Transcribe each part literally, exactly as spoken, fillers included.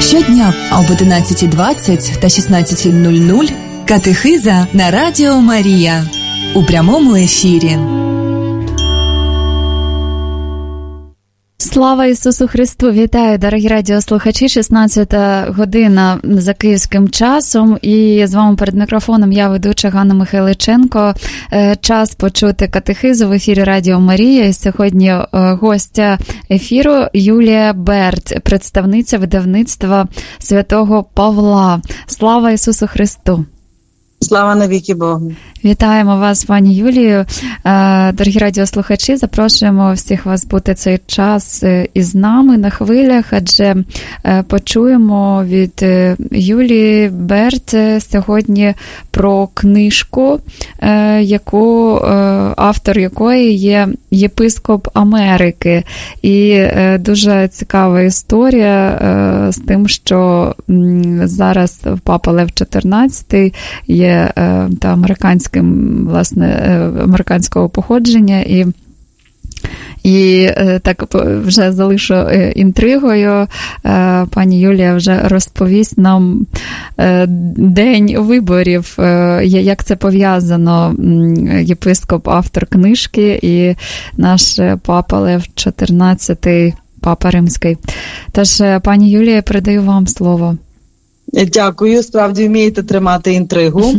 Щодня об одинадцятій двадцять та шістнадцятій нуль нуль катехиза на Радіо Марія у прямому ефірі. Слава Ісусу Христу! Вітаю, дорогі радіослухачі! шістнадцята година за київським часом. І з вами перед мікрофоном я, ведуча Ганна Михайличенко. Час почути катехизу в ефірі Радіо Марія. І сьогодні гостя ефіру Юлія Берт, представниця видавництва Святого Павла. Слава Ісусу Христу! Слава навіки Богу! Вітаємо вас, пані Юлію. Дорогі радіослухачі, запрошуємо всіх вас бути цей час із нами на хвилях, адже почуємо від Юлії Берт сьогодні про книжку, яку, автор якої є єпископ Америки. І дуже цікава історія з тим, що зараз Папа Лев чотирнадцятий є та американська власне, американського походження, і, і так вже залишу інтригою, пані Юлія вже розповість нам день виборів, як це пов'язано, єпископ, автор книжки, і наш Папа Лев чотирнадцятий, Папа Римський. Тож, пані Юлія, передаю вам слово. Дякую, справді вмієте тримати інтригу.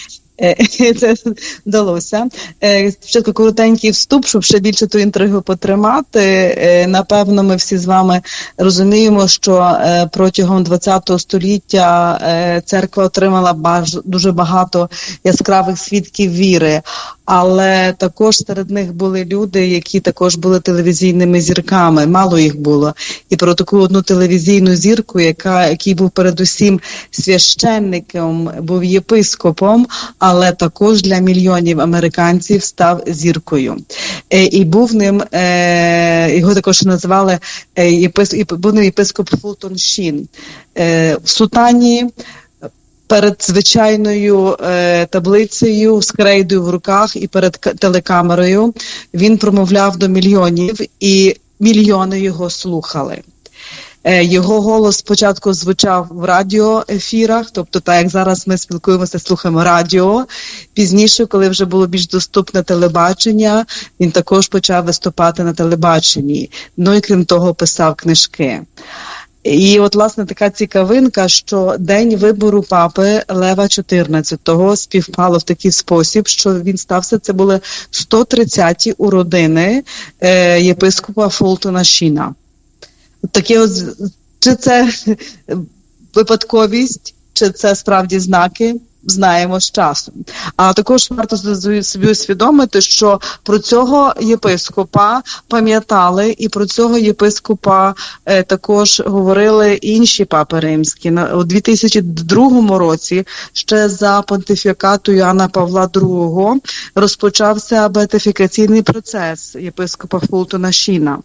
Це вдалося. Спочатку коротенький вступ, щоб ще більше ту інтригу потримати. Напевно, ми всі з вами розуміємо, що протягом ХХ століття церква отримала дуже багато яскравих свідків віри. Але також серед них були люди, які також були телевізійними зірками. Мало їх було. І про таку одну телевізійну зірку, яка, який був передусім священником, був єпископом, але також для мільйонів американців став зіркою. І був ним, його також називали єпископ, був ним єпископ Фултон Шін. В сутані, перед звичайною е, таблицею з крейдою в руках і перед телекамерою він промовляв до мільйонів, і мільйони його слухали. Е, його голос спочатку звучав в радіоефірах, тобто так як зараз ми спілкуємося, слухаємо радіо. Пізніше, коли вже було більш доступне телебачення, він також почав виступати на телебаченні. Ну і крім того, писав книжки. І от, власне, така цікавинка, що день вибору папи Лева чотирнадцятого співпало в такий спосіб, що він стався, це були сто тридцяті уродини е, єпископа Фултона Шіна. Такі от, чи це випадковість, чи це справді знаки, знаємо з часом. А також варто собі усвідомити, що про цього єпископа пам'ятали, і про цього єпископа е, також говорили інші папи римські. У дві тисячі другому році, ще за понтифікату Іоанна Павла другого, розпочався беатифікаційний процес єпископа Фултона Шіна.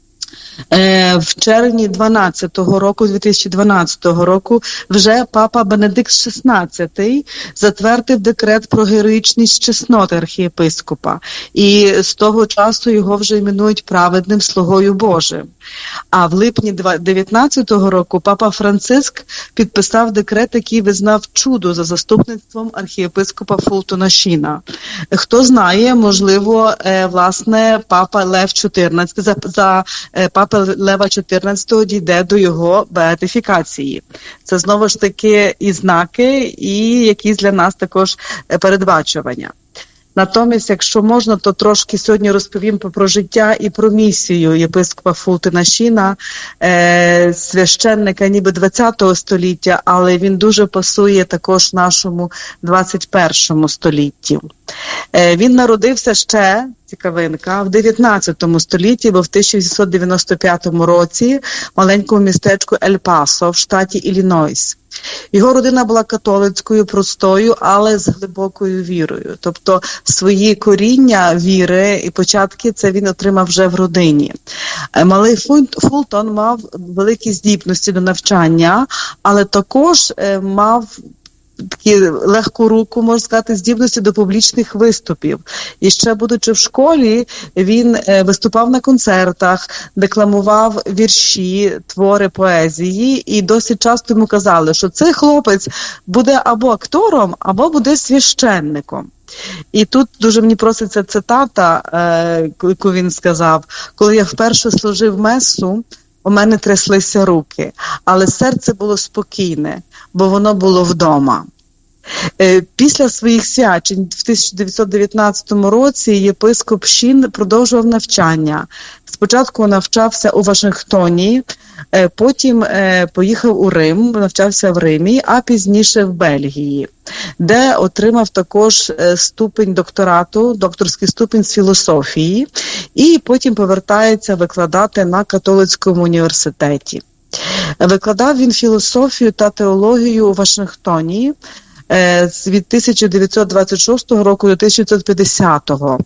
В червні дванадцятого року, дві тисячі дванадцятого року, вже папа Бенедикт шістнадцятий затвердив декрет про героїчність чесноти архієпископа. І з того часу його вже іменують праведним слугою Божим. А в липні дев'ятнадцятого року папа Франциск підписав декрет, який визнав чудо за заступництвом архієпископа Фултона Шіна. Хто знає, можливо, власне, папа Лев чотирнадцятий, за, за папа Лева чотирнадцятого дійде до його беатифікації. Це знову ж таки і знаки, і якісь для нас також передбачування. Натомість, якщо можна, то трошки сьогодні розповім про життя і про місію єпископа Фултона Шіна, е, священника ніби ХХ століття, але він дуже пасує також нашому двадцять першому столітті. Е, він народився ще, цікавинка, в дев'ятнадцятому столітті, бо в тисяча вісімсот дев'яносто п'ятому році в маленькому містечку Ель-Пасо в штаті Іллінойс. Його родина була католицькою, простою, але з глибокою вірою. Тобто свої коріння віри і початки це він отримав вже в родині. Малий Фултон мав великі здібності до навчання, але також мав такі легку руку, можна сказати, здібності до публічних виступів. І ще будучи в школі, він виступав на концертах, декламував вірші, твори поезії, і досить часто йому казали, що цей хлопець буде або актором, або буде священником. І тут дуже мені проситься цитата, яку він сказав: «Коли я вперше служив месу, у мене тряслися руки, але серце було спокійне, бо воно було вдома». Після своїх свячень в тисяча дев'ятсот дев'ятнадцятому році єпископ Шін продовжував навчання. Спочатку навчався у Вашингтоні, потім поїхав у Рим, навчався в Римі, а пізніше в Бельгії, де отримав також ступінь докторату, докторський ступінь з філософії, і потім повертається викладати на католицькому університеті. Викладав він філософію та теологію у Вашингтоні від тисяча дев'ятсот двадцять шостого року до тисяча дев'ятсот п'ятдесятого.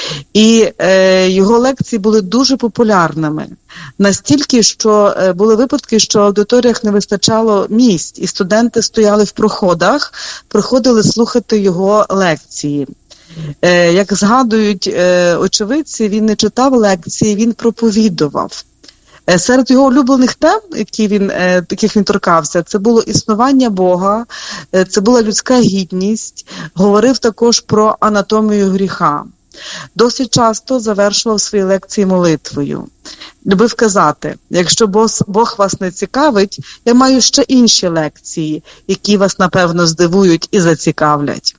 І е, його лекції були дуже популярними. Настільки, що е, були випадки, що в аудиторіях не вистачало місць, і студенти стояли в проходах, приходили слухати його лекції. Е, як згадують е, очевидці, він не читав лекції, він проповідував. Серед його улюблених тем, які він, яких він торкався, це було існування Бога, це була людська гідність, говорив також про анатомію гріха. Досить часто завершував свої лекції молитвою. Любив казати: якщо Бог вас не цікавить, я маю ще інші лекції, які вас, напевно, здивують і зацікавлять.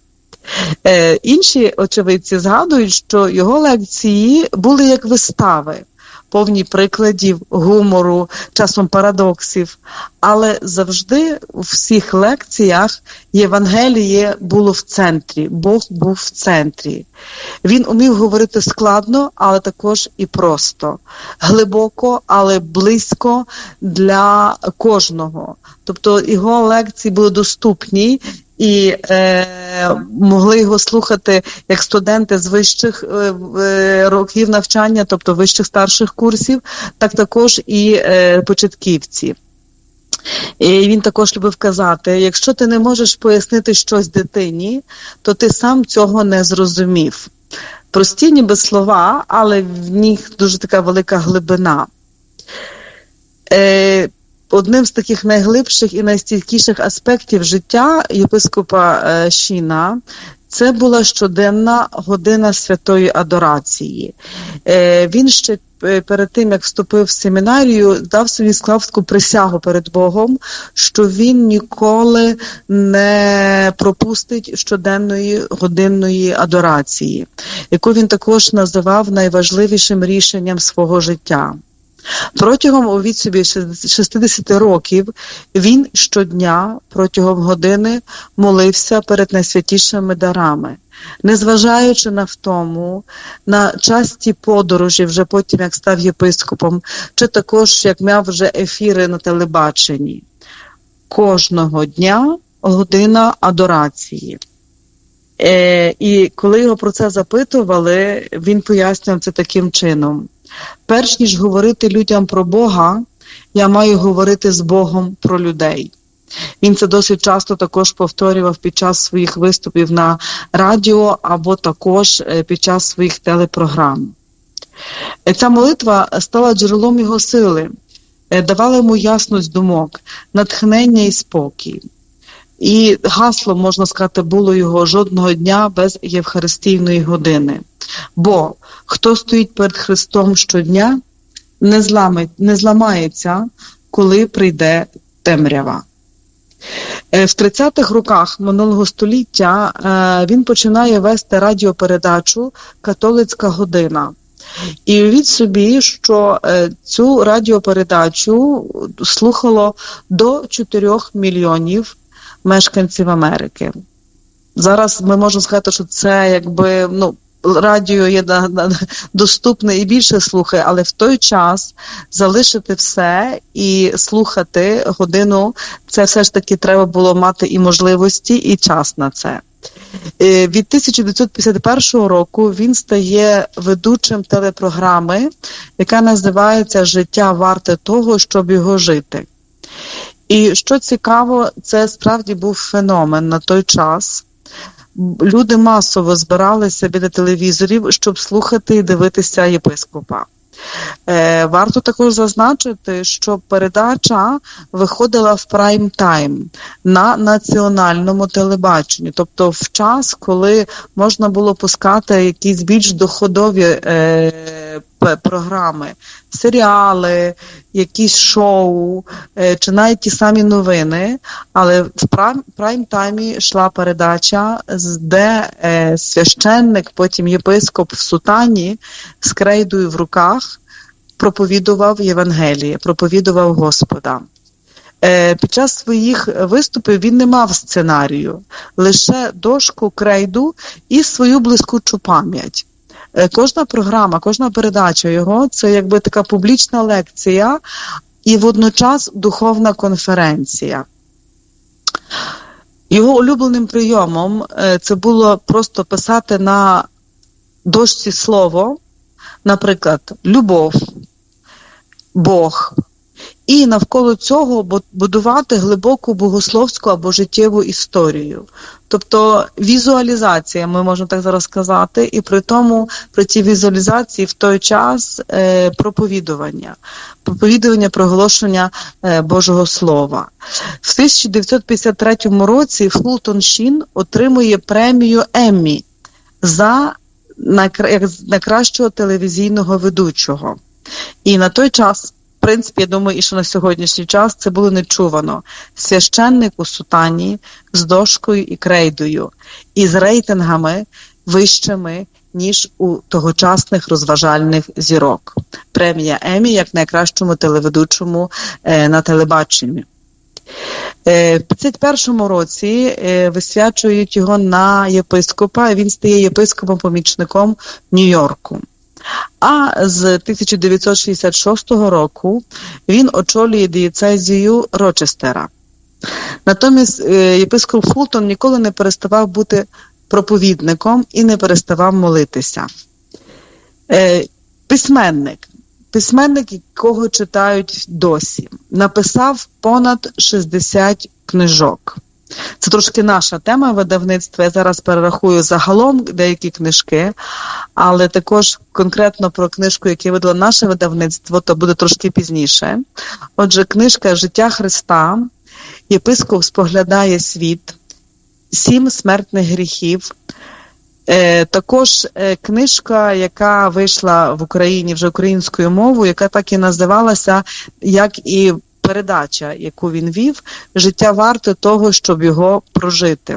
Е, інші очевидці згадують, що його лекції були як вистави, повні прикладів, гумору, часом парадоксів, але завжди у всіх лекціях Євангеліє було в центрі, Бог був в центрі. Він умів говорити складно, але також і просто, глибоко, але близько для кожного. Тобто його лекції були доступні, і е, могли його слухати як студенти з вищих е, років навчання, тобто вищих старших курсів, так також і е, початківці. І він також любив казати: якщо ти не можеш пояснити щось дитині, то ти сам цього не зрозумів. Прості ніби слова, але в них дуже така велика глибина. Е, Одним з таких найглибших і найстійкіших аспектів життя єпископа Шіна це була щоденна година святої адорації. Він ще перед тим, як вступив в семінарію, дав собі склав таку присягу перед Богом, що він ніколи не пропустить щоденної годинної адорації, яку він також називав найважливішим рішенням свого життя. Протягом у віці шістдесят років він щодня протягом години молився перед найсвятішими дарами, незважаючи на втому, на часті подорожі, вже потім як став єпископом, чи також як мав вже ефіри на телебаченні. Кожного дня година адорації. Е, і коли його про це запитували, він пояснював це таким чином: перш ніж говорити людям про Бога, я маю говорити з Богом про людей. Він це досить часто також повторював під час своїх виступів на радіо або також під час своїх телепрограм. Ця молитва стала джерелом його сили, давала йому ясність думок, натхнення і спокій. І гасло, можна сказати, було його: жодного дня без євхаристійної години. Бо хто стоїть перед Христом щодня, не, зламить, не зламається, коли прийде темрява. В тридцятих роках минулого століття він починає вести радіопередачу «Католицька година». І уявіть собі, що цю радіопередачу слухало до чотирьох мільйонів мешканців Америки. Зараз ми можемо сказати, що це якби, ну, радіо є на, на, доступне і більше слухає, але в той час залишити все і слухати годину, це все ж таки треба було мати і можливості, і час на це. Від тисяча дев'ятсот п'ятдесят першого року він стає ведучим телепрограми, яка називається «Життя варте того, щоб його жити». І що цікаво, це справді був феномен на той час. Люди масово збиралися біля телевізорів, щоб слухати і дивитися єпископа. Е, варто також зазначити, що передача виходила в прайм-тайм на національному телебаченні, тобто в час, коли можна було пускати якісь більш доходові е, програми, серіали, якісь шоу, е, чи навіть ті самі новини, але в прайм, прайм-таймі йшла передача, де е, священник, потім єпископ в сутані з крейдою в руках проповідував Євангеліє, проповідував Господа. Е, під час своїх виступів він не мав сценарію, лише дошку, крейду і свою блискучу пам'ять. Е, кожна програма, кожна передача його – це якби така публічна лекція і водночас духовна конференція. Його улюбленим прийомом е, це було просто писати на дошці слово, наприклад, любов, Бог, і навколо цього будувати глибоку богословську або життєву історію. Тобто візуалізація, ми можемо так зараз сказати, і при тому, при цій візуалізації в той час е, проповідування, проповідування, проголошення е, Божого Слова. В тисяча дев'ятсот п'ятдесят третьому році Фултон Шін отримує премію Еммі за найкращого телевізійного ведучого. І на той час, в принципі, я думаю, і що на сьогоднішній час це було нечувано. Священник у сутані з дошкою і крейдою, і з рейтингами вищими, ніж у тогочасних розважальних зірок. Премія Еммі як найкращому телеведучому е, на телебаченні. В п'ятдесят першому році висвячують його на єпископа, і він стає єпископом-помічником Нью-Йорку. А з тисяча дев'ятсот шістдесят шостого року він очолює дієцезію Рочестера. Натомість єпископ Фултон ніколи не переставав бути проповідником і не переставав молитися. Письменник. Письменник, якого читають досі, написав понад шістдесят книжок. Це трошки наша тема видавництва. Я зараз перерахую загалом деякі книжки, але також конкретно про книжку, яку видало наше видавництво, то буде трошки пізніше. Отже, книжка «Життя Христа», «Єпископ споглядає світ», «Сім смертних гріхів», Е, також е, книжка, яка вийшла в Україні вже українською мовою, яка так і називалася, як і передача, яку він вів, «Життя варте того, щоб його прожити».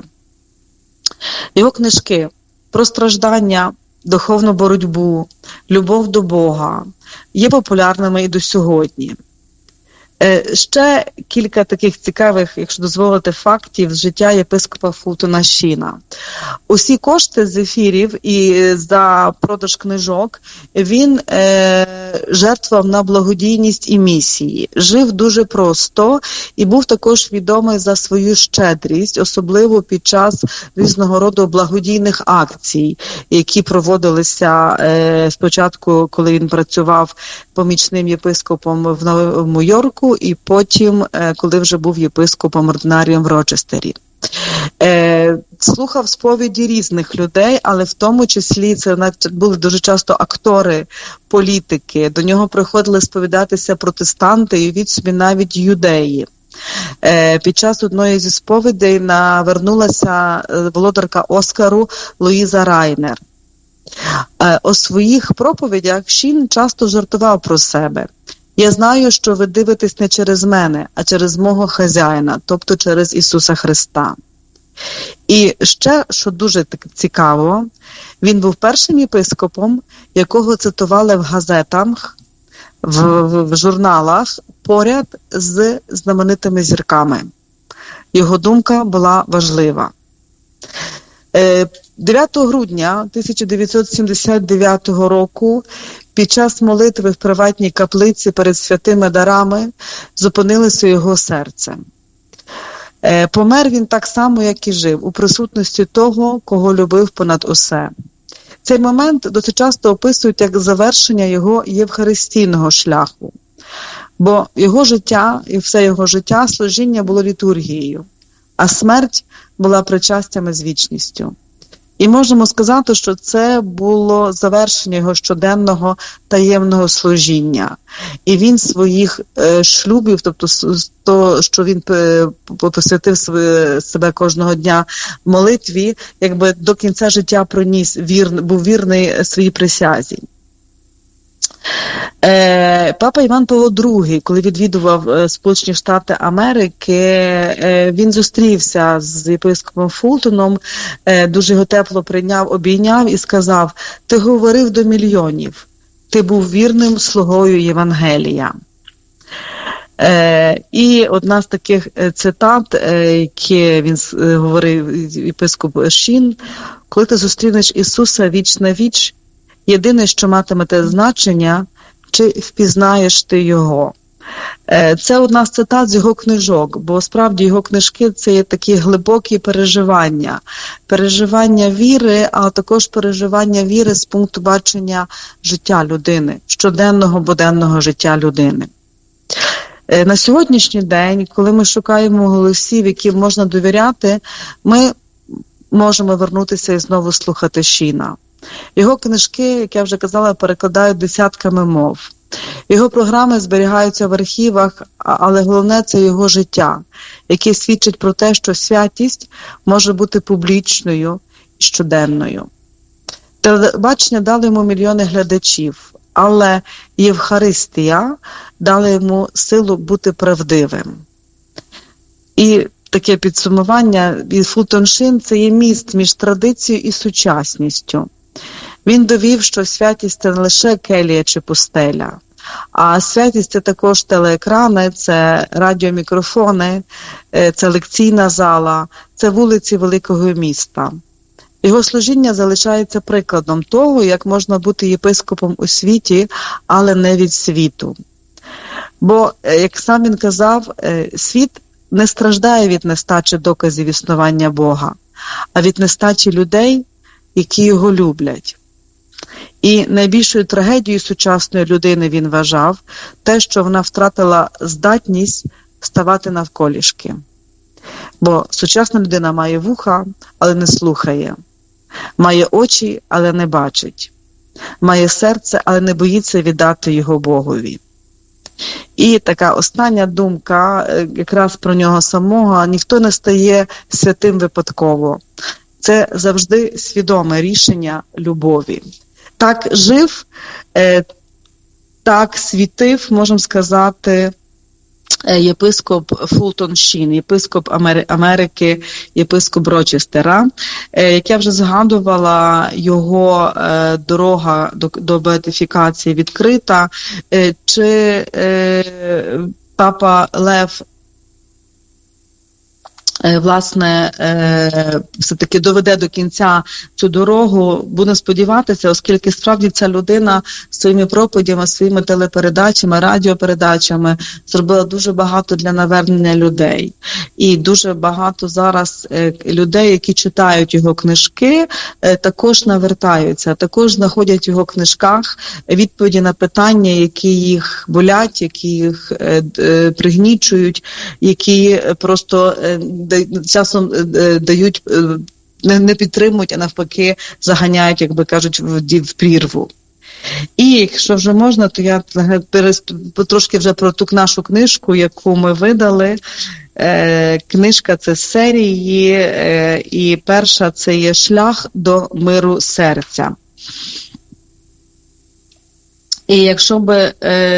Його книжки про страждання, духовну боротьбу, любов до Бога є популярними і до сьогодні. Е, ще кілька таких цікавих, якщо дозволити, фактів з життя єпископа Фултона Шіна. Усі кошти з ефірів і за продаж книжок він е, жертвував на благодійність і місії. Жив дуже просто і був також відомий за свою щедрість, особливо під час різного роду благодійних акцій, які проводилися е, спочатку, коли він працював помічним єпископом в Новому Йорку, і потім, коли вже був єпископом-ординарієм в Рочестері. Е, слухав сповіді різних людей, але в тому числі це були дуже часто актори, політики. До нього приходили сповідатися протестанти і від собі навіть юдеї. Е, під час одної зі сповідей навернулася володарка Оскару Луїза Райнер. Е, у своїх проповідях Шін часто жартував про себе. «Я знаю, що ви дивитесь не через мене, а через мого хазяїна, тобто через Ісуса Христа». І ще, що дуже цікаво, він був першим єпископом, якого цитували в газетах, в, в, в журналах поряд з знаменитими зірками. Його думка була важлива. дев'ятого грудня тисяча дев'ятсот сімдесят дев'ятого року під час молитви в приватній каплиці перед святими дарами зупинилося його серце. Е, помер він так само, як і жив, у присутності того, кого любив понад усе. Цей момент досить часто описують як завершення його євхаристійного шляху. Бо його життя і все його життя, служіння було літургією, а смерть була причастями з вічністю. І можемо сказати, що це було завершення його щоденного таємного служіння. І він своїх е, шлюбів, тобто то, що він посвятив себе кожного дня молитві, якби до кінця життя проніс, вір, був вірний своїй присязі. Е, Папа Іван Павло другий, коли відвідував Сполучені Штати Америки, е, він зустрівся з єпископом Фултоном, е, дуже його тепло прийняв, обійняв і сказав: «Ти говорив до мільйонів, ти був вірним слугою Євангелія». Е, і одна з таких цитат, е, які він е, говорив єпископ Шін: «Коли ти зустрінеш Ісуса віч на віч, єдине, що матиме значення, чи впізнаєш ти його». Це одна з цитат з його книжок, бо справді його книжки – це є такі глибокі переживання. Переживання віри, а також переживання віри з пункту бачення життя людини, щоденного, буденного життя людини. На сьогоднішній день, коли ми шукаємо голосів, яким можна довіряти, ми можемо вернутися і знову слухати Шіна. Його книжки, як я вже казала, перекладають десятками мов. Його програми зберігаються в архівах, але головне – це його життя, яке свідчить про те, що святість може бути публічною і щоденною. Телебачення дало йому мільйони глядачів, але Євхаристія дала йому силу бути правдивим. І таке підсумування від Фултон Шін – це є міст між традицією і сучасністю. Він довів, що святість – це не лише келія чи пустеля, а святість – це також телеекрани, це радіомікрофони, це лекційна зала, це вулиці великого міста. Його служіння залишається прикладом того, як можна бути єпископом у світі, але не від світу. Бо, як сам він казав, світ не страждає від нестачі доказів існування Бога, а від нестачі людей, які його люблять. І найбільшою трагедією сучасної людини він вважав те, що вона втратила здатність ставати навколішки. Бо сучасна людина має вуха, але не слухає, має очі, але не бачить, має серце, але не боїться віддати його Богові. І така остання думка якраз про нього самого: ніхто не стає святим випадково. Це завжди свідоме рішення любові. Так жив, так світив, можемо сказати, єпископ Фултон Шін, єпископ Америки, єпископ Рочестера. Як я вже згадувала, його дорога до, до беатифікації відкрита. Чи папа Лев власне, все-таки доведе до кінця цю дорогу, будемо сподіватися, оскільки справді ця людина своїми проповідями, своїми телепередачами, радіопередачами зробила дуже багато для навернення людей. І дуже багато зараз людей, які читають його книжки, також навертаються, також знаходять в його книжках відповіді на питання, які їх болять, які їх пригнічують, які просто часом дають, не підтримують, а навпаки заганяють, як би кажуть, в прірву. І якщо вже можна, то я трошки вже про ту нашу книжку, яку ми видали. Книжка – це з серії, і перша – це є «Шлях до миру серця». І якщо би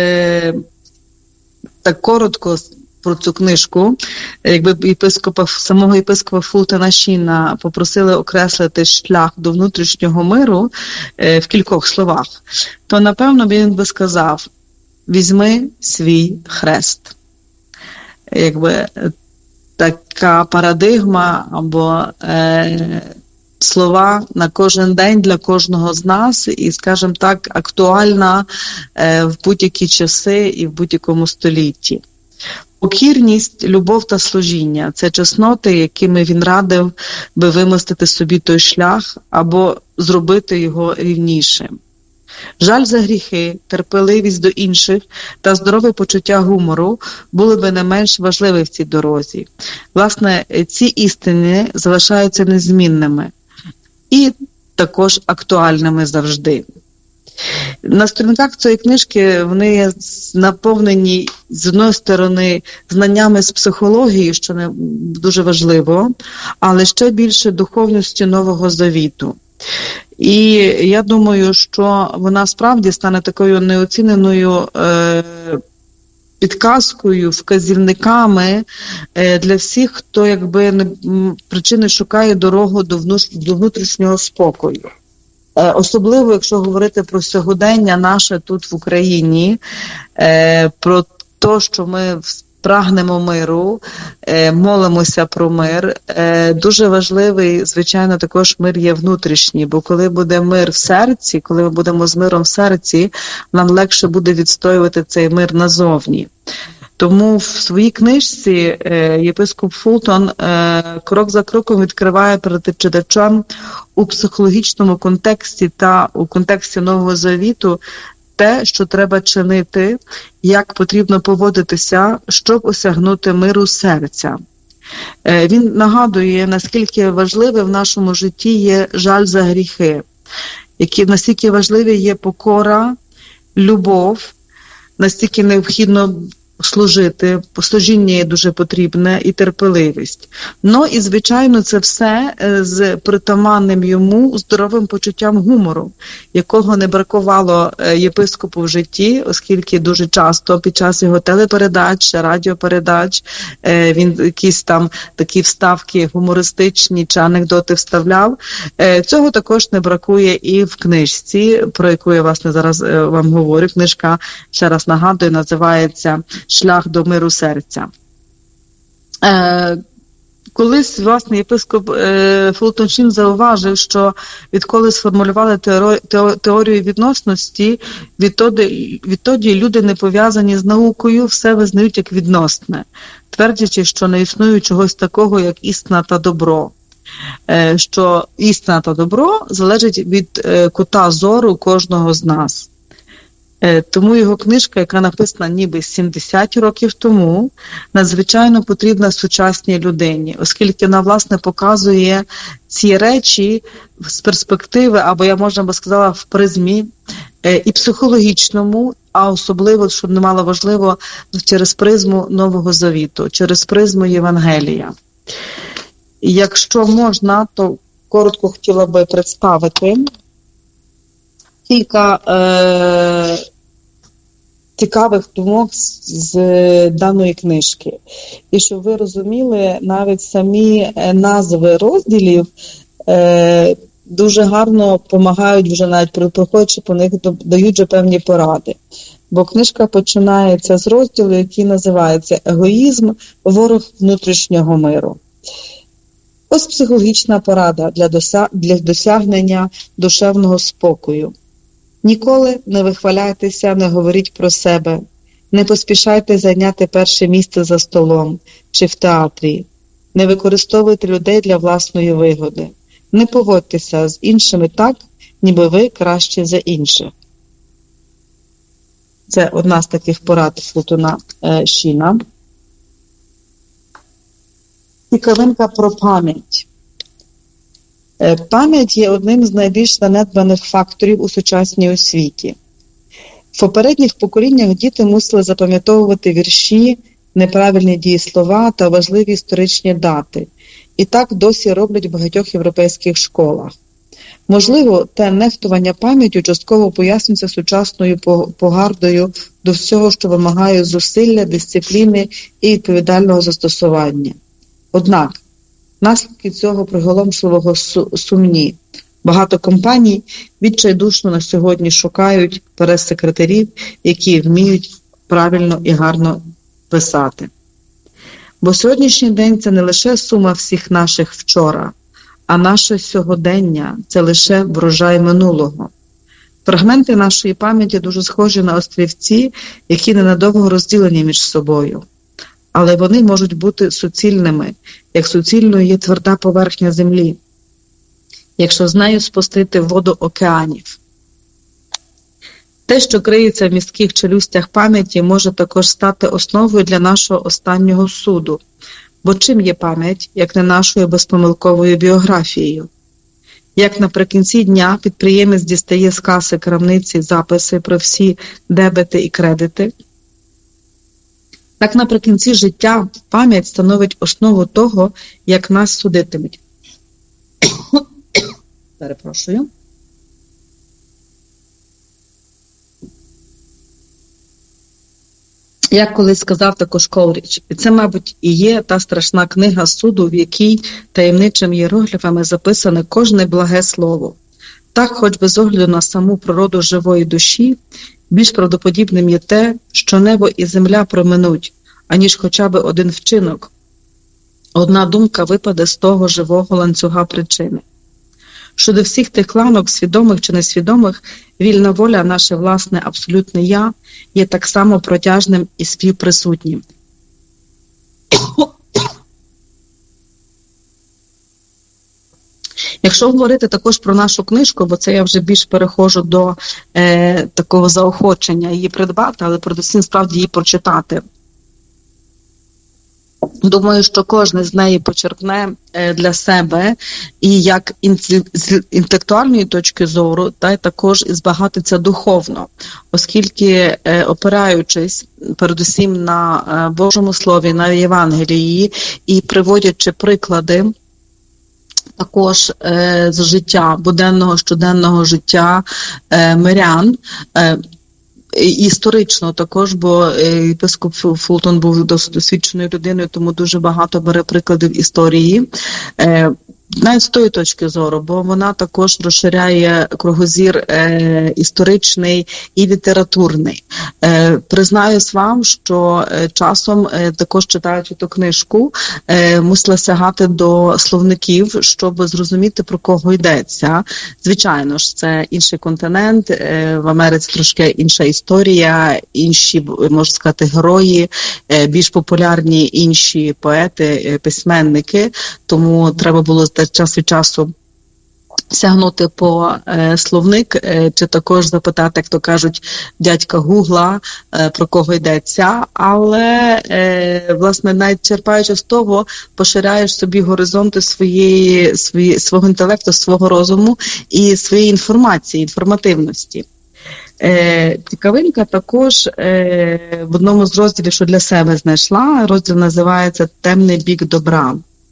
так коротко про цю книжку, якби єпископа, самого єпископа Фултона Шіна попросили окреслити шлях до внутрішнього миру в кількох словах, то, напевно, він би сказав: «Візьми свій хрест». Якби така парадигма або е, слова на кожен день для кожного з нас і, скажімо так, актуальна е, в будь-які часи і в будь-якому столітті. Покірність, любов та служіння – це чесноти, якими він радив би вимостити собі той шлях або зробити його рівнішим. Жаль за гріхи, терпеливість до інших та здорове почуття гумору були би не менш важливі в цій дорозі. Власне, ці істини залишаються незмінними і також актуальними завжди. На сторінках цієї книжки вони наповнені, з одної сторони, знаннями з психології, що не дуже важливо, але ще більше духовністю Нового Завіту. І я думаю, що вона справді стане такою неоціненою е, підказкою, вказівниками е, для всіх, хто якби не, причини шукає дорогу до, внуш, до внутрішнього спокою. Е, особливо, якщо говорити про сьогодення наше тут в Україні, е, про те, що ми прагнемо миру, молимося про мир. Дуже важливий, звичайно, також мир є внутрішній, бо коли буде мир в серці, коли ми будемо з миром в серці, нам легше буде відстоювати цей мир назовні. Тому в своїй книжці єпископ Фултон крок за кроком відкриває перед читачем у психологічному контексті та у контексті Нового Завіту те, що треба чинити, як потрібно поводитися, щоб осягнути миру серця. Він нагадує, наскільки важливе в нашому житті є жаль за гріхи, які, наскільки важливі є покора, любов, настільки необхідно служити, служіння є дуже потрібне і терпеливість. Ну і, звичайно, це все з притаманним йому здоровим почуттям гумору, якого не бракувало єпископу в житті, оскільки дуже часто під час його телепередач, радіопередач він якісь там такі вставки гумористичні чи анекдоти вставляв. Цього також не бракує і в книжці, про яку я, власне, зараз вам говорю. Книжка, ще раз нагадую, називається «Шлях до миру серця». Е, колись, власне, єпископ е, Фултон Шін зауважив, що відколи сформулювали теорію, теорію відносності, відтоді, відтоді люди, не пов'язані з наукою, все визнають як відносне, твердячи, що не існує чогось такого, як істина та добро. Е, що істина та добро залежить від е, кута зору кожного з нас. Тому його книжка, яка написана ніби сімдесят років тому, надзвичайно потрібна сучасній людині, оскільки вона, власне, показує ці речі з перспективи, або, я можна би сказала, в призмі і психологічному, а особливо, що немало важливо, через призму Нового Завіту, через призму Євангелія. Якщо можна, то коротко хотіла би представити кілька е, цікавих думок з, з даної книжки. І щоб ви розуміли, навіть самі назви розділів е, дуже гарно допомагають вже, навіть проходячи по них, дають вже певні поради. Бо книжка починається з розділу, який називається «Егоїзм – ворог внутрішнього миру». Ось психологічна порада для, дося... для досягнення душевного спокою. Ніколи не вихваляйтеся, не говоріть про себе, не поспішайте зайняти перше місце за столом чи в театрі, не використовуйте людей для власної вигоди, не поводьтеся з іншими так, ніби ви краще за інших. Це одна з таких порад Фултона е, Шіна. Цікавинка про пам'ять. Пам'ять є одним з найбільш занедбаних факторів у сучасній освіті. В попередніх поколіннях діти мусили запам'ятовувати вірші, неправильні дієслова та важливі історичні дати. І так досі роблять в багатьох європейських школах. Можливо, те нехтування пам'яттю частково пояснюється сучасною погардою до всього, що вимагає зусилля, дисципліни і відповідального застосування. Однак, наслідки цього приголомшливого сумні. Багато компаній відчайдушно на сьогодні шукають прес-секретарів, які вміють правильно і гарно писати. Бо сьогоднішній день – це не лише сума всіх наших вчора, а наше сьогодення – це лише врожай минулого. Фрагменти нашої пам'яті дуже схожі на острівці, які ненадовго розділені між собою. Але вони можуть бути суцільними, як суцільною є тверда поверхня землі, якщо з нею спустити воду океанів. Те, що криється в містких челюстях пам'яті, може також стати основою для нашого останнього суду. Бо чим є пам'ять, як не нашою безпомилковою біографією? Як наприкінці дня підприємець дістає з каси крамниці записи про всі дебети і кредити, так наприкінці життя пам'ять становить основу того, як нас судитимуть. Перепрошую. Як колись сказав також Колріч, і це, мабуть, і є та страшна книга суду, в якій таємничими іерогліфами записане кожне благе слово. Так, хоч без огляду на саму природу живої душі, більш правдоподібним є те, що небо і земля проминуть, аніж хоча б один вчинок. Одна думка випаде з того живого ланцюга причини. Щодо всіх тих ланок, свідомих чи несвідомих, вільна воля, наше власне абсолютне «я», є так само протяжним і співприсутнім. Якщо говорити також про нашу книжку, бо це я вже більш переходжу до е, такого заохочення її придбати, але передусім справді її прочитати. Думаю, що кожен з неї почерпне для себе і як з інтелектуальної точки зору, та й також і збагатиться духовно, оскільки, опираючись передусім на Божому Слові, на Євангелії і приводячи приклади також е, з життя, буденного, щоденного життя е, мирян, е, історично також, бо єпископ Фултон був досить досвідченою людиною, тому дуже багато бере прикладів історії. Навіть з тої точки зору, бо вона також розширяє кругозір е, історичний і літературний. Е, признаюсь вам, що е, часом, е, також читаючи ту книжку, е, мусила сягати до словників, щоб зрозуміти, про кого йдеться. Звичайно ж, це інший континент, е, в Америці трошки інша історія, інші, можна сказати, герої, е, більш популярні інші поети, е, письменники, тому треба було час від часу сягнути по е, словник, е, чи також запитати, як то кажуть, дядька Гугла, е, про кого йдеться, але, е, власне, навіть черпаючи з того, поширяєш собі горизонти своєї, свої, свого інтелекту, свого розуму і своєї інформації, інформативності. Е, цікавинка також е, в одному з розділів, що для себе знайшла, розділ називається «Темний бік добра».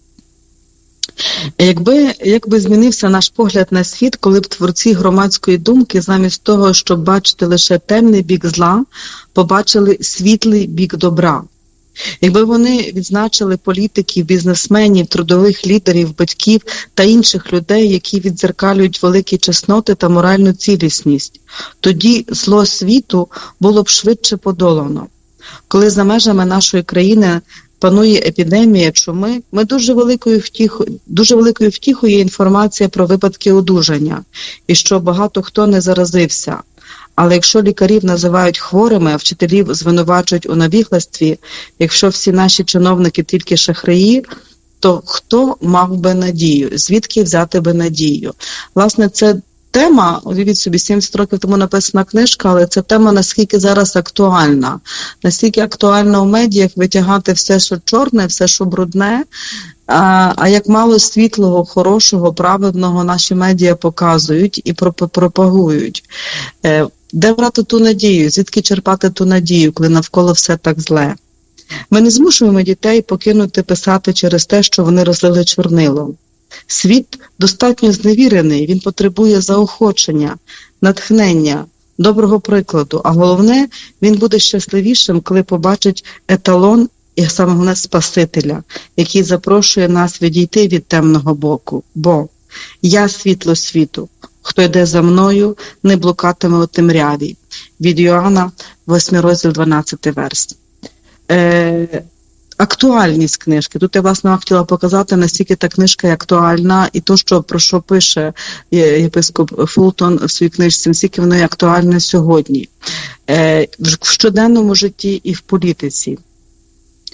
Якби, якби змінився наш погляд на світ, коли б творці громадської думки, замість того, щоб бачити лише темний бік зла, побачили світлий бік добра. Якби вони відзначили політиків, бізнесменів, трудових лідерів, батьків та інших людей, які віддзеркалюють великі чесноти та моральну цілісність, тоді зло світу було б швидше подолано. Коли за межами нашої країни панує епідемія чуми, ми дуже великою втіхою, дуже великою втіхою є інформація про випадки одужання, і що багато хто не заразився. Але якщо лікарів називають хворими, а вчителів звинувачують у навігластві, якщо всі наші чиновники тільки шахраї, то хто мав би надію? Звідки взяти би надію? Власне, це тема, уявіть собі, сімдесят років тому написана книжка, але ця тема наскільки зараз актуальна. Наскільки актуальна у медіях витягати все, що чорне, все, що брудне, а, а як мало світлого, хорошого, праведного наші медіа показують і пропагують. Де брати ту надію? Звідки черпати ту надію, коли навколо все так зле? Ми не змушуємо дітей покинути писати через те, що вони розлили чорнило. Світ достатньо зневірений, він потребує заохочення, натхнення, доброго прикладу, а головне, він буде щасливішим, коли побачить еталон і саме головне Спасителя, який запрошує нас відійти від темного боку. Бо «Я світло світу, хто йде за мною, не блукатиме у темряві». Від Йоанна, восьмий розділ, дванадцятий верс. Е, актуальність книжки. Тут я, власне, хотіла показати, наскільки та книжка є актуальна, і то, що, про що пише єпископ Фултон в своїй книжці, наскільки воно є актуальне сьогодні. Е, в щоденному житті і в політиці.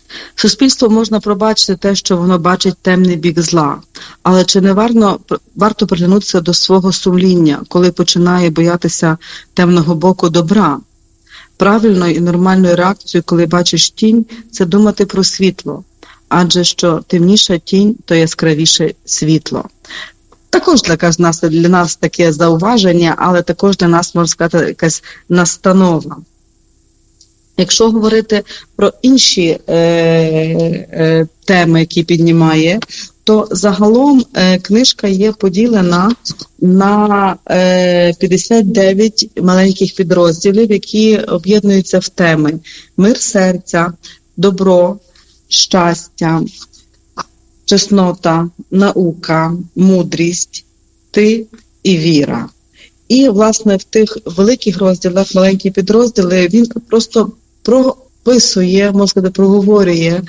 Суспільство можна пробачити те, що воно бачить темний бік зла, але чи не варто, варто приглянутися до свого сумління, коли починає боятися темного боку добра? Правильною і нормальною реакцією, коли бачиш тінь, це думати про світло, адже що темніша тінь, то яскравіше світло. Також для нас, для нас таке зауваження, але також для нас, можна сказати, якась настанова. Якщо говорити про інші е, е, теми, які піднімає, то загалом е, книжка є поділена на е, п'ятдесят дев'ять маленьких підрозділів, які об'єднуються в теми: мир серця, добро, щастя, чеснота, наука, мудрість, ти і віра. І, власне, в тих великих розділах, маленькі підрозділи, він просто прописує, можна сказати, проговорює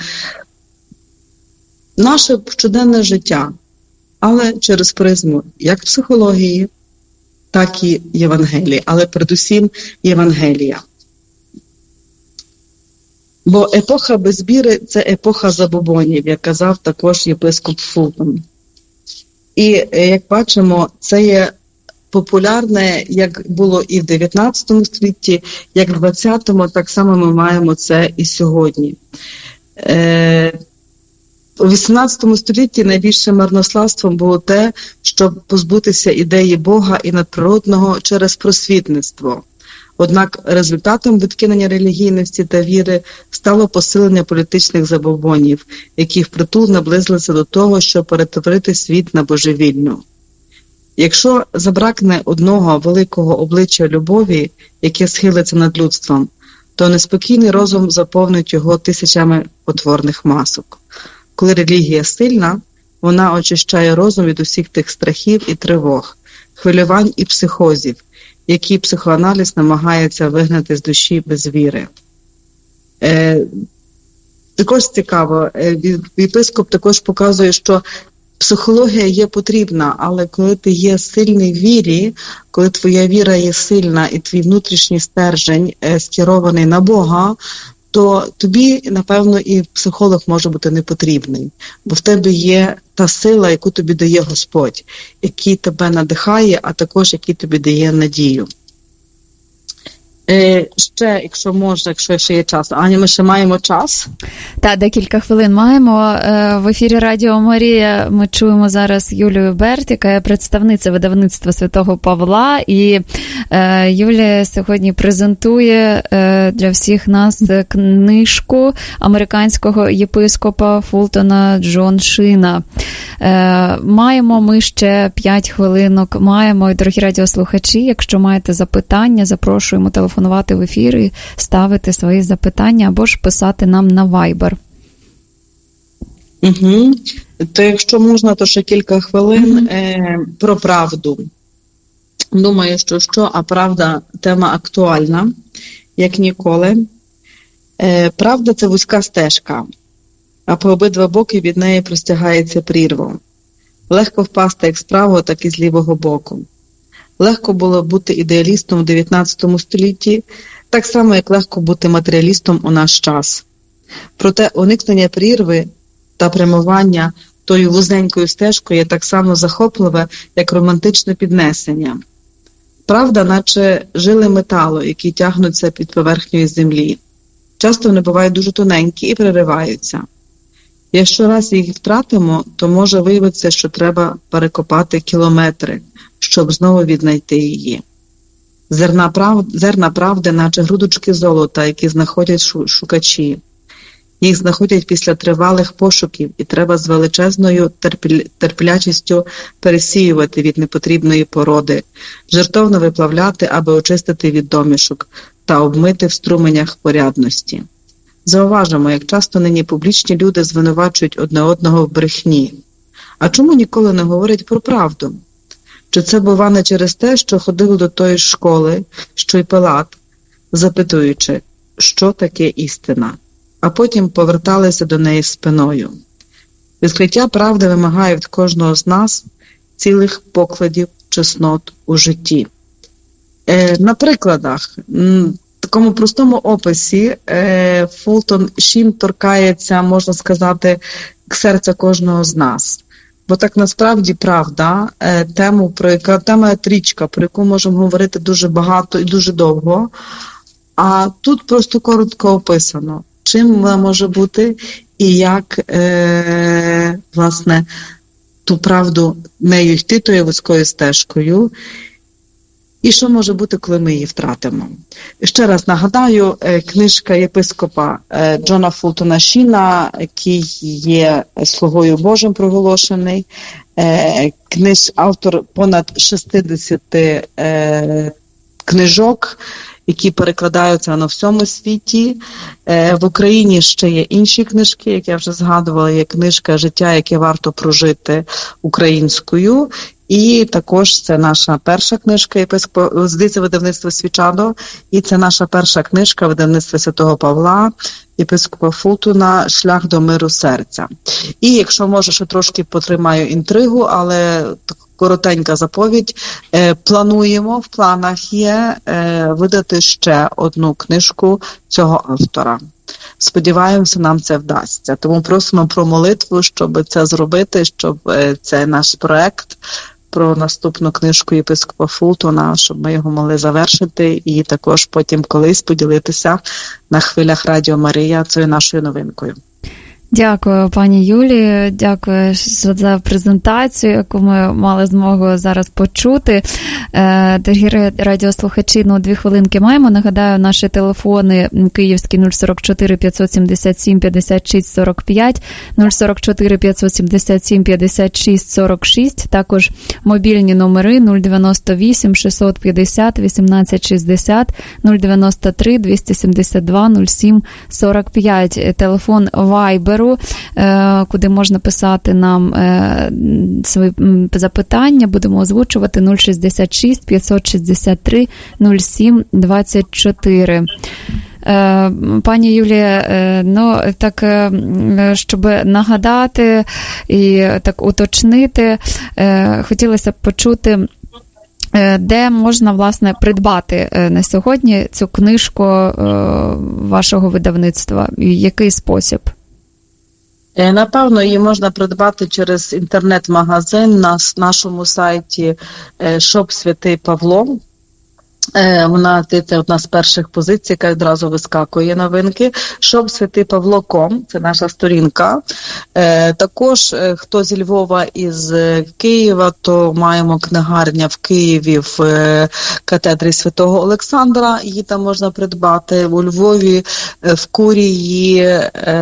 наше щоденне життя, але через призму як психології, так і Євангелії, але передусім Євангелія. Бо епоха без віри – це епоха забобонів, як казав також єпископ Фултон. І, як бачимо, це є популярне, як було і в дев'ятнадцятому столітті, як в двадцятому, так само ми маємо це і сьогодні. Е, у вісімнадцятому столітті найбільшим марнославством було те, щоб позбутися ідеї Бога і надприродного через просвітництво. Однак результатом відкинення релігійності та віри стало посилення політичних забобонів, які впритул наблизилися до того, щоб перетворити світ на божевільну. Якщо забракне одного великого обличчя любові, яке схилиться над людством, то неспокійний розум заповнить його тисячами потворних масок. Коли релігія сильна, вона очищає розум від усіх тих страхів і тривог, хвилювань і психозів, які психоаналіз намагається вигнати з душі без віри. Е, також цікаво, е, єпископ також показує, що психологія є потрібна, але коли ти є сильний в вірі, коли твоя віра є сильна і твій внутрішній стержень е, скерований на Бога, то тобі, напевно, і психолог може бути не потрібний. Бо в тебе є та сила, яку тобі дає Господь, який тебе надихає, а також який тобі дає надію. Е, ще, якщо можна, якщо ще є час. Аня, ми ще маємо час? Так, декілька хвилин маємо. В ефірі Радіо Марія ми чуємо зараз Юлію Берт, яка є представниця видавництва Святого Павла. І е, Юлія сьогодні презентує е, для всіх нас книжку американського єпископа Фултона Джон Шина. Е, маємо ми ще п'ять хвилинок. Маємо, і, дорогі радіослухачі, якщо маєте запитання, запрошуємо телефонувати в ефір і ставити свої запитання або ж писати нам на Viber. Угу. То якщо можна, то ще кілька хвилин mm-hmm. е, про правду. Думаю, що що, а правда тема актуальна, як ніколи. Е, правда – це вузька стежка, а по обидва боки від неї простягається прірва. Легко впасти як з правого, так і з лівого боку. Легко було бути ідеалістом у дев'ятнадцятому столітті, так само, як легко бути матеріалістом у наш час. Проте уникнення прірви та прямування тою вузенькою стежкою є так само захопливе, як романтичне піднесення. Правда, наче жили металу, які тягнуться під поверхнею землі. Часто вони бувають дуже тоненькі і перериваються. Якщо раз їх втратимо, то може виявитися, що треба перекопати кілометри, щоб знову віднайти її. Зерна, прав... Зерна правди, наче грудочки золота, які знаходять шукачі. Їх знаходять після тривалих пошуків, і треба з величезною терпіль... терплячістю пересіювати від непотрібної породи, жертовно виплавляти, аби очистити від домішок та обмити в струменях порядності. Зауважимо, як часто нині публічні люди звинувачують одне одного в брехні. А чому ніколи не говорять про правду? Чи це, бува, не через те, що ходили до тої школи, що й Пилат, запитуючи, що таке істина, а потім поверталися до неї спиною. Відкриття правди вимагає від кожного з нас цілих покладів чеснот у житті. Е, на прикладах, такому простому описі е, Фултон Шін торкається, можна сказати, серця кожного з нас. Бо так насправді правда, е, тему, про яка тема трічка, про яку можемо говорити дуже багато і дуже довго, а тут просто коротко описано, чим вона може бути і як, е, власне, ту правду нею йти тою вузькою стежкою, і що може бути, коли ми її втратимо. І ще раз нагадаю, книжка єпископа Джона Фултона Шіна, який є слугою Божим проголошений, книж, автор понад шістдесят книжок, які перекладаються на всьому світі. В Україні ще є інші книжки, як я вже згадувала, є книжка «Життя, яке варто прожити» українською. І також це наша перша книжка єпископа, здається, видавництво Свічадо, і це наша перша книжка видавництва Святого Павла, єпископа Фултона «Шлях до миру серця». І якщо може, ще трошки потримаю інтригу, але коротенька заповідь, плануємо, в планах є видати ще одну книжку цього автора. Сподіваємося, нам це вдасться. Тому просимо про молитву, щоб це зробити, щоб цей наш проект про наступну книжку єпископа Фултона, щоб ми його могли завершити і також потім колись поділитися на хвилях Радіо Марія цією нашою новинкою. Дякую, пані Юлії, дякую за презентацію, яку ми мали змогу зараз почути. Дорогі радіослухачі, ну, дві хвилинки маємо. Нагадаю, наші телефони київські нуль сорок чотири п'ятсот сімдесят сім п'ятдесят шість сорок п'ять, нуль сорок чотири п'ятсот сімдесят сім п'ятдесят шість сорок шість, також мобільні номери нуль дев'яносто вісім шістсот п'ятдесят вісімнадцять шістдесят, нуль дев'яносто три двісті сімдесят два нуль сім сорок п'ять, телефон Вайберу, куди можна писати нам свої запитання, будемо озвучувати нуль шістдесят шість п'ятсот шістдесят три нуль сім двадцять чотири. Пані Юлія, ну, так, щоб нагадати і так уточнити, хотілося б почути, де можна, власне, придбати на сьогодні цю книжку вашого видавництва, і який спосіб? Напевно, її можна придбати через інтернет-магазин на нашому сайті «Шоп Святий Павло». Вона, це одна з перших позицій, яка одразу вискакує новинки. шоп святий павло крапка ком, це наша сторінка. Також, хто зі Львова і з Києва, то маємо книгарня в Києві в катедрі Святого Олександра. Її там можна придбати. У Львові в Курії,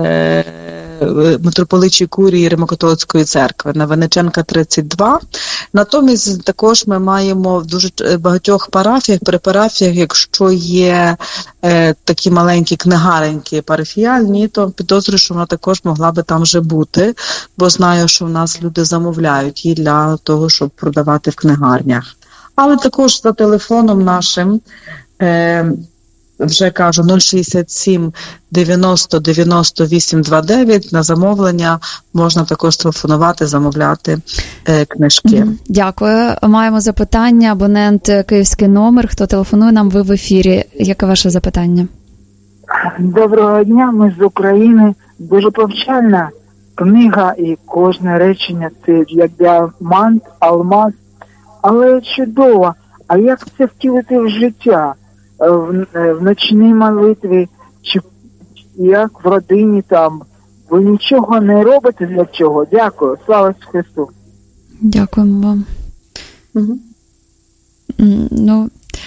митрополичій Курії Римо-католицької церкви на Винниченка тридцять два. Натомість також ми маємо в дуже багатьох парафіях, при парафіях, якщо є е, такі маленькі книгаренькі парафіяльні, то підозрюю, що вона також могла би там вже бути, бо знаю, що в нас люди замовляють її для того, щоб продавати в книгарнях. Але також за телефоном нашим, е, вже кажу, нуль шістдесят сім дев'яносто дев'яносто вісім двадцять дев'ять, на замовлення можна також телефонувати, замовляти е, книжки. Дякую. Маємо запитання. Абонент київський номер. Хто телефонує нам, ви в ефірі. Яке ваше запитання? Доброго дня, ми з України. Дуже повчальна книга і кожне речення це як діамант, алмаз. Але чудово. А як це втілити в життя? В, в ночній молитві, чи як в родині там. Ви нічого не робите для цього? Дякую. Слава Христу. Дякуємо вам. Угу. Ну,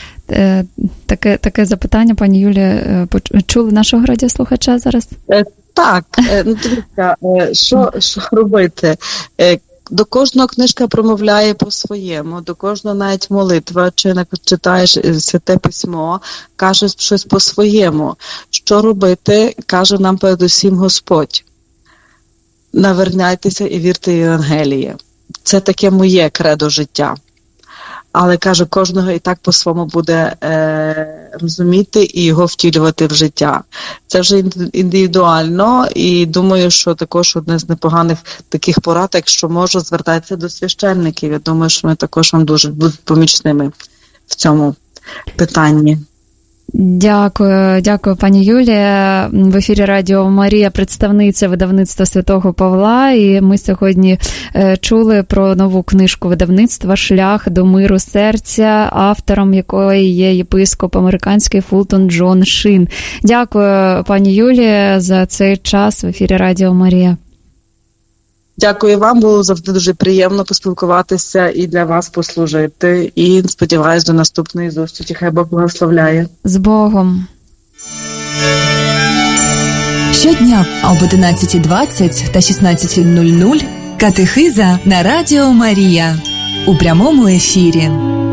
таке, таке запитання, пані Юлія, чули нашого радіослухача зараз? Так, ну дивіться, що, що робити? До кожного книжка промовляє по-своєму, до кожного навіть молитва, чи читаєш Святе Письмо, каже щось по-своєму. Що робити, каже нам передусім Господь. Наверняйтеся і вірте в Євангеліє. Це таке моє кредо життя. Але, каже, кожного і так по-своєму буде е, розуміти і його втілювати в життя. Це вже індивідуально, і думаю, що також одне з непоганих таких порад, якщо можу, звертатися до священників. Я думаю, що ми також вам дуже будуть помічними в цьому питанні. Дякую, дякую, пані Юлія. В ефірі Радіо Марія, представниця видавництва Святого Павла, і ми сьогодні чули про нову книжку видавництва «Шлях до миру серця», автором якої є єпископ американський Фултон Джон Шин. Дякую, пані Юлія, за цей час в ефірі Радіо Марія. Дякую вам, було завжди дуже приємно поспілкуватися і для вас послужити. І сподіваюсь, до наступної зустрічі. Хай Бог благословляє. З Богом. Щодня об одинадцята двадцять та шістнадцята нуль нуль катехиза на Радіо Марія у прямому ефірі.